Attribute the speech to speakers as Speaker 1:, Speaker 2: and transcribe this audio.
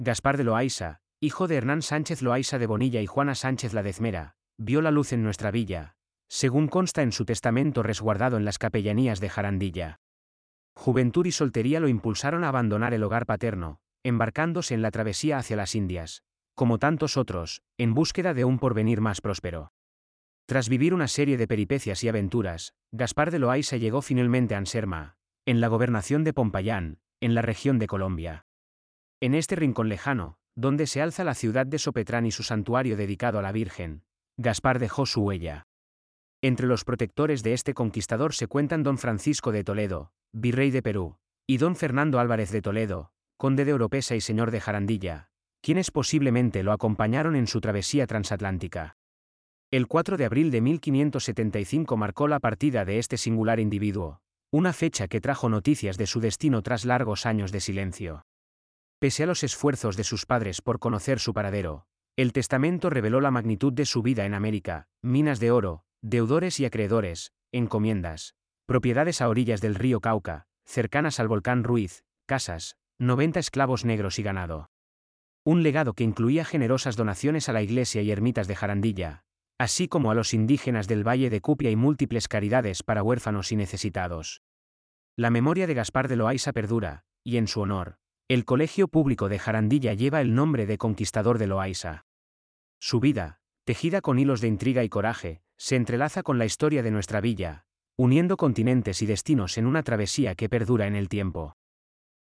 Speaker 1: Gaspar de Loaysa, hijo de Hernán Sánchez Loaysa de Bonilla y Juana Sánchez Ladezmera, vio la luz en nuestra villa, según consta en su testamento resguardado en las capellanías de Jarandilla. Juventud y soltería lo impulsaron a abandonar el hogar paterno, embarcándose en la travesía hacia las Indias, como tantos otros, en búsqueda de un porvenir más próspero. Tras vivir una serie de peripecias y aventuras, Gaspar de Loaysa llegó finalmente a Anserma, en la gobernación de Pompayán, en la región de Colombia. En este rincón lejano, donde se alza la ciudad de Sopetrán y su santuario dedicado a la Virgen, Gaspar dejó su huella. Entre los protectores de este conquistador se cuentan don Francisco de Toledo, virrey de Perú, y don Fernando Álvarez de Toledo, conde de Oropesa y señor de Jarandilla, quienes posiblemente lo acompañaron en su travesía transatlántica. El 4 de abril de 1575 marcó la partida de este singular individuo, una fecha que trajo noticias de su destino tras largos años de silencio. Pese a los esfuerzos de sus padres por conocer su paradero, el testamento reveló la magnitud de su vida en América: minas de oro, deudores y acreedores, encomiendas, propiedades a orillas del río Cauca, cercanas al volcán Ruiz, casas, 90 esclavos negros y ganado. Un legado que incluía generosas donaciones a la iglesia y ermitas de Jarandilla, así como a los indígenas del Valle de Cupia y múltiples caridades para huérfanos y necesitados. La memoria de Gaspar de Loaysa perdura, y en su honor, el Colegio Público de Jarandilla lleva el nombre de Conquistador de Loaysa. Su vida, tejida con hilos de intriga y coraje, se entrelaza con la historia de nuestra villa, uniendo continentes y destinos en una travesía que perdura en el tiempo.